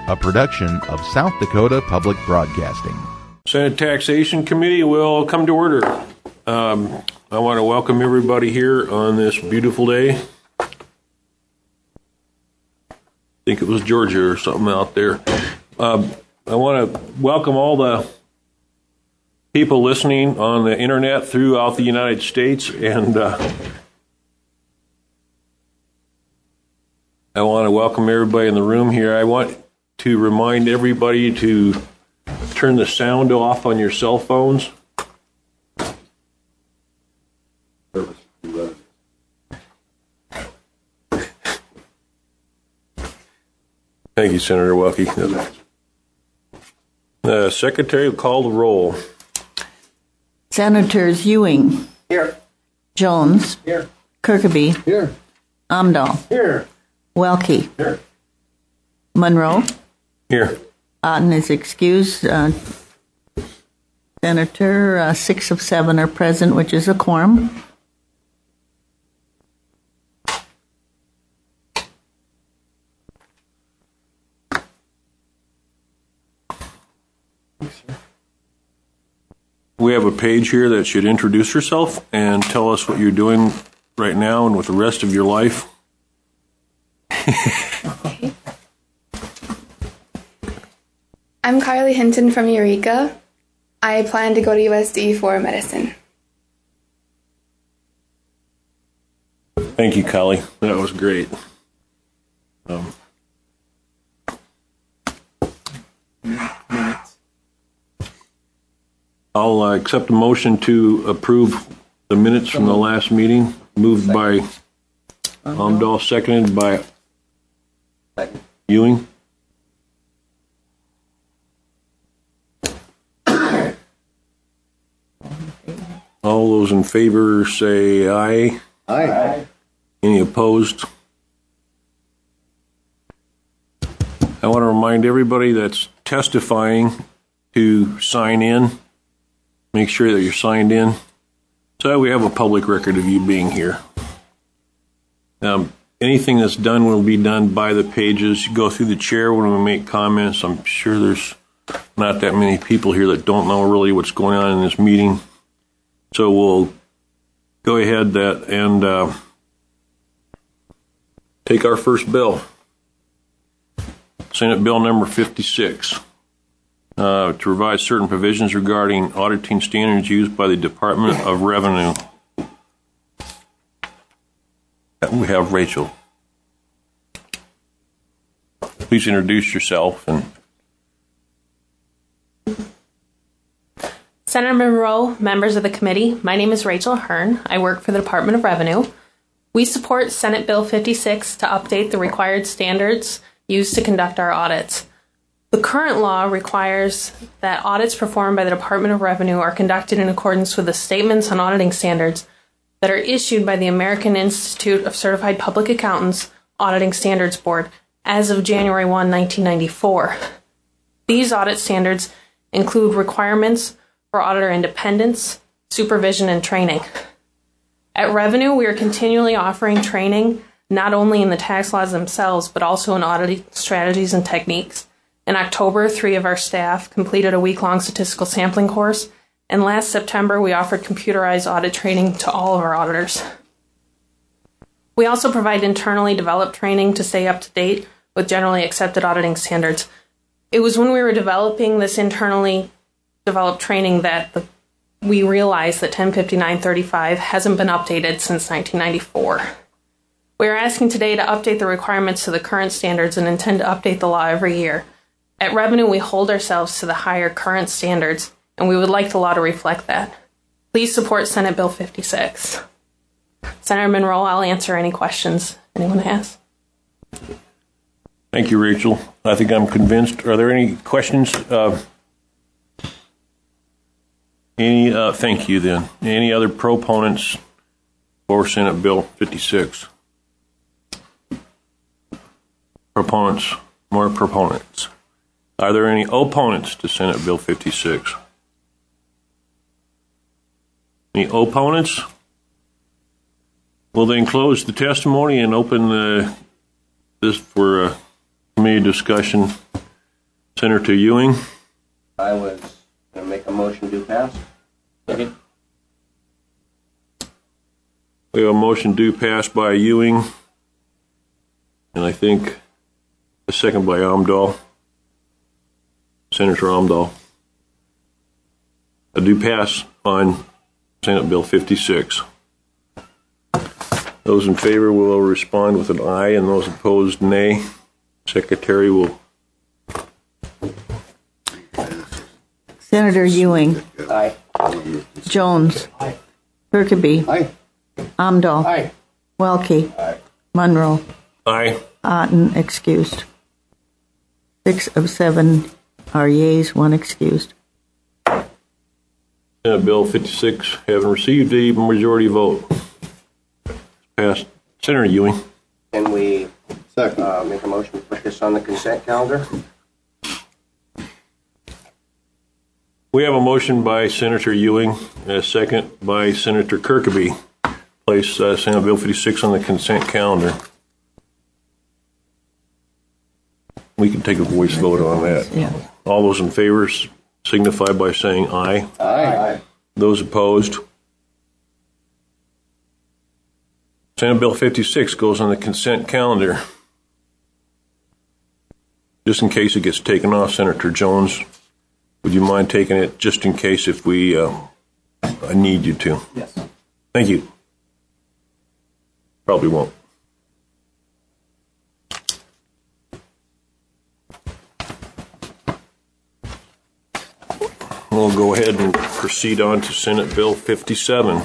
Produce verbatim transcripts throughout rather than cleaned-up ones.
a production of South Dakota Public Broadcasting. Senate Taxation Committee will come to order. Um, I want to welcome everybody here on this beautiful day. I think it was Georgia or something out there. Um, I want to welcome all the people listening on the internet throughout the United States, and uh, I want to welcome everybody in the room here. I want to remind everybody to turn the sound off on your cell phones. Thank you, Senator Welke. The Secretary will call the roll. Senators Ewing. Here. Jones. Here. Kirkeby. Here. Amdahl. Here. Welke. Here. Monroe. Here. Otten is excused. Uh, Senator, uh, six of seven are present, which is a quorum. We have a page here that should introduce yourself and tell us what you're doing right now and with the rest of your life. Okay. I'm Carly Hinton from Eureka. I plan to go to U S D for medicine. Thank you, Carly. That was great. Um, I'll uh, accept a motion to approve the minutes from the last meeting, moved by Amdahl, seconded by Ewing. All those in favor say aye. Aye. Any opposed? I want to remind everybody that's testifying to sign in. Make sure that you're signed in so that we have a public record of you being here. Um, anything that's done will be done by the pages. You go through the chair when we make comments. I'm sure there's not that many people here that don't know really what's going on in this meeting. So we'll go ahead that and uh, take our first bill. Senate Bill number fifty-six. Uh, to revise certain provisions regarding auditing standards used by the Department of Revenue. We have Rachel. Please introduce yourself. And Senator Monroe, members of the committee, my name is Rachel Hearn. I work for the Department of Revenue. We support Senate Bill fifty-six to update the required standards used to conduct our audits. The current law requires that audits performed by the Department of Revenue are conducted in accordance with the statements on auditing standards that are issued by the American Institute of Certified Public Accountants Auditing Standards Board as of January first, nineteen ninety-four. These audit standards include requirements for auditor independence, supervision, and training. At Revenue, we are continually offering training not only in the tax laws themselves, but also in auditing strategies and techniques. In October, three of our staff completed a week-long statistical sampling course, and last September, we offered computerized audit training to all of our auditors. We also provide internally developed training to stay up to date with generally accepted auditing standards. It was when we were developing this internally developed training that the, we realized that ten fifty-nine thirty-five hasn't been updated since nineteen ninety-four. We are asking today to update the requirements to the current standards and intend to update the law every year. At Revenue, we hold ourselves to the higher current standards, and we would like the law to reflect that. Please support Senate Bill fifty-six. Senator Monroe, I'll answer any questions anyone has. thank you, Rachel. I think I'm convinced. Are there any questions? Uh, any? Uh, thank you, then. Any other proponents for Senate Bill fifty-six? Proponents? More proponents? Are there any opponents to Senate Bill fifty-six? Any opponents? We'll then close the testimony and open the, this for a committee discussion. Senator Ewing. I was going to make a motion to pass. Second. We have a motion to pass by Ewing, and I think a second by Omdahl. Senator Omdahl. A do pass on Senate Bill fifty-six. Those in favor will respond with an aye, and those opposed, nay. Secretary will. Senator Ewing. Aye. Jones. Aye. Kirkeby. Aye. Omdahl. Aye. Welke. Aye. Munro. Aye. Otten excused. Six of seven are yeas, one excused. Senate Bill fifty-six having received a majority vote. Passed. Senator Ewing. Can we uh, make a motion to put this on the consent calendar? We have a motion by Senator Ewing and a second by Senator Kirkeby. Place uh, Senate Bill fifty-six on the consent calendar. We can take a voice vote on that. Yeah. All those in favor signify by saying aye. Aye. Those opposed. Senate Bill fifty-six goes on the consent calendar. Just in case it gets taken off, Senator Jones, would you mind taking it just in case if we uh, I need you to? Yes. Thank you. Probably won't. We'll go ahead and proceed on to Senate Bill fifty-seven.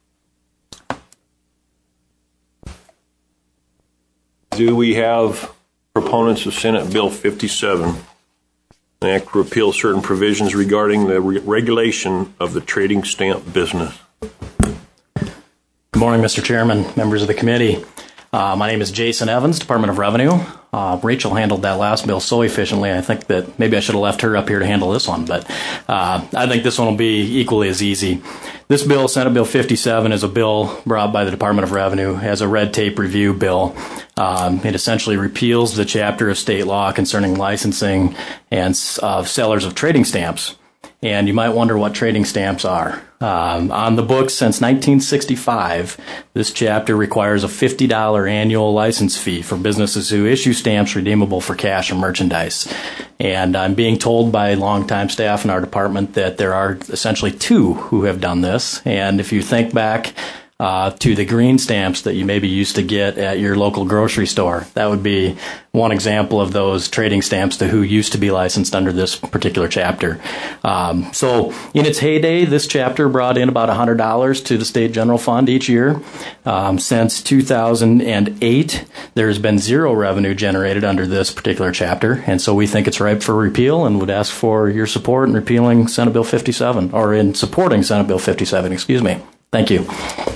Do we have proponents of Senate Bill fifty-seven? An act to repeal certain provisions regarding the re- regulation of the trading stamp business. Good morning, Mister Chairman, members of the committee. Uh, my name is Jason Evans, Department of Revenue. Uh, Rachel handled that last bill so efficiently, I think that maybe I should have left her up here to handle this one, but uh, I think this one will be equally as easy. This bill, Senate Bill fifty-seven, is a bill brought by the Department of Revenue as a red tape review bill. Um, it essentially repeals the chapter of state law concerning licensing and uh, sellers of trading stamps. And you might wonder what trading stamps are. Um, on the books since nineteen sixty-five, this chapter requires a fifty dollars annual license fee for businesses who issue stamps redeemable for cash or merchandise. And I'm being told by longtime staff in our department that there are essentially two who have done this. And if you think back uh, to the green stamps that you maybe used to get at your local grocery store, that would be one example of those trading stamps to who used to be licensed under this particular chapter. Um, so in its heyday, this chapter brought in about one hundred dollars to the state general fund each year. Um, since two thousand eight, there's been zero revenue generated under this particular chapter, and so we think it's ripe for repeal and would ask for your support in repealing Senate Bill fifty-seven, or in supporting Senate Bill fifty-seven, excuse me. Thank you.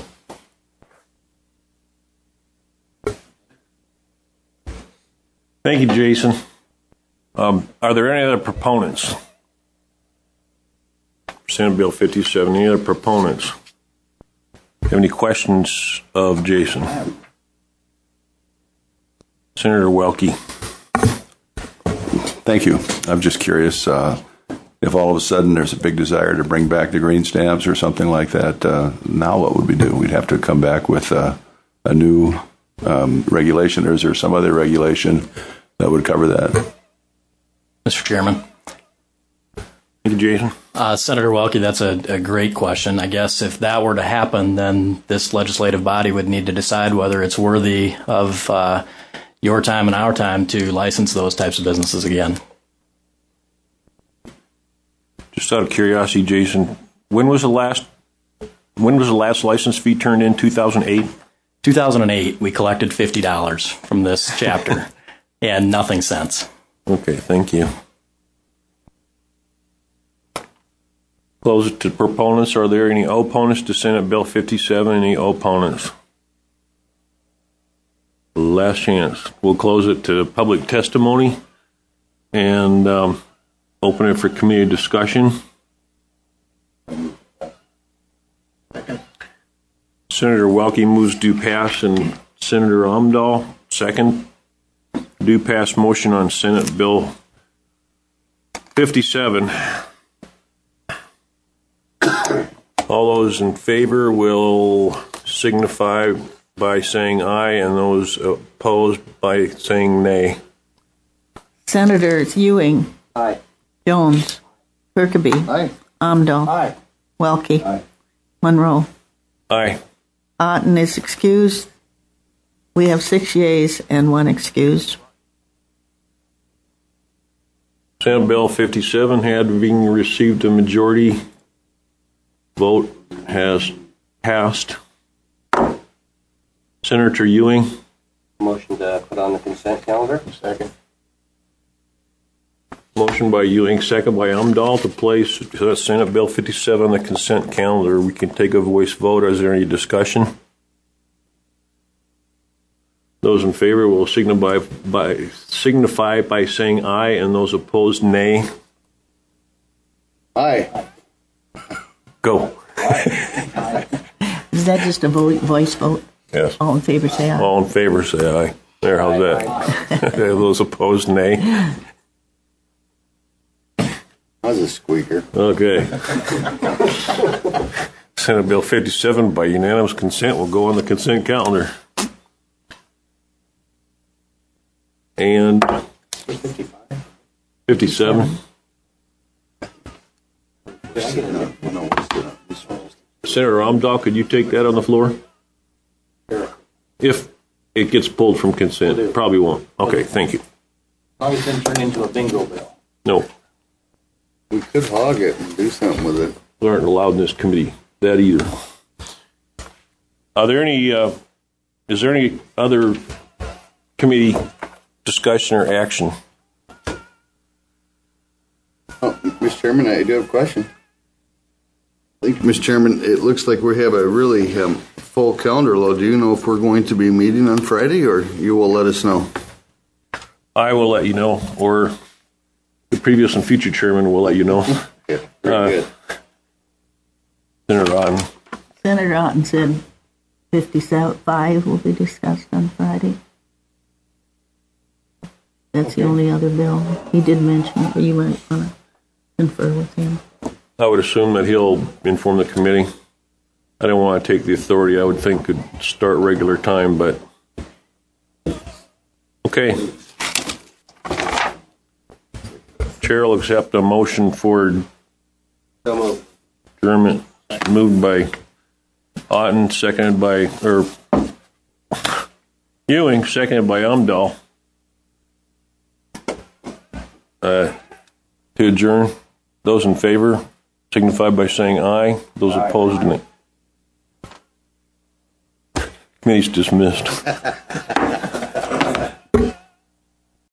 Thank you, Jason. Um, are there any other proponents? Senate Bill fifty-seven, any other proponents? Have any questions of Jason? Senator Welke. Thank you. I'm just curious uh, if all of a sudden there's a big desire to bring back the green stamps or something like that. Uh, now what would we do? We'd have to come back with uh, a new um, regulation, or is there some other regulation that would cover that? Mister Chairman. Thank you, Jason. Uh, Senator Welke, that's a, a great question. I guess if that were to happen, then this legislative body would need to decide whether it's worthy of uh, your time and our time to license those types of businesses again. Just out of curiosity, Jason, when was the last when was the last license fee turned in? two thousand eight? two thousand eight, we collected fifty dollars from this chapter, and nothing since. Okay, thank you. Close it to proponents. Are there any opponents to Senate Bill fifty-seven? Any opponents? Last chance. We'll close it to public testimony and um, open it for committee discussion. Senator Welke moves do pass, and Senator Omdahl second. Do pass motion on Senate Bill fifty-seven. All those in favor will signify by saying aye, and those opposed by saying nay. Senators Ewing. Aye. Jones. Kirkeby. Aye. Amdahl. Aye. Welke. Aye. Monroe. Aye. Otten is excused. We have six yeas and one excused. Senate Bill fifty-seven, having received a majority vote, has passed. Senator Ewing. Motion to put on the consent calendar. Second. Motion by Ewing, second by Umdahl to place Senate Bill fifty-seven on the consent calendar. We can take a voice vote. Is there any discussion? Those in favor will signify by, signify by saying aye, and those opposed, nay. Aye. Go. Is that just a vote, voice vote? Yes. All in favor, say aye. All in favor, say aye. There, how's that? Those opposed, nay. That was a squeaker. Okay. Senate Bill fifty-seven, by unanimous consent, will go on the consent calendar. And fifty-seven. Senator Umdahl, could you take that on the floor? If it gets pulled from consent, it probably won't. Okay, thank you. As long as it doesn't turn into a bingo bill. No, We could hog it and do something with it. we aren't allowed in this committee that either. Are there any? Uh, is there any other committee discussion or action? Oh, Mister Chairman, I do have a question. I think, Mister Chairman, it looks like we have a really um, full calendar load. Do you know if we're going to be meeting on Friday, or you will let us know? I will let you know, or the previous and future chairman will let you know. Yeah, very Uh, good. Senator Otten. Senator Otten said fifty-five will be discussed on Friday. That's the only other bill. He did mention it, but you might want to confer with him. I would assume that he'll inform the committee. I don't want to take the authority. I would think could start regular time, but okay. Chair will accept a motion for So moved. adjournment, moved by Otten, seconded by, or Ewing, seconded by Umdahl. Uh, to adjourn. Those in favor signify by saying aye. Those Aye. opposed, nay. Committee's dismissed.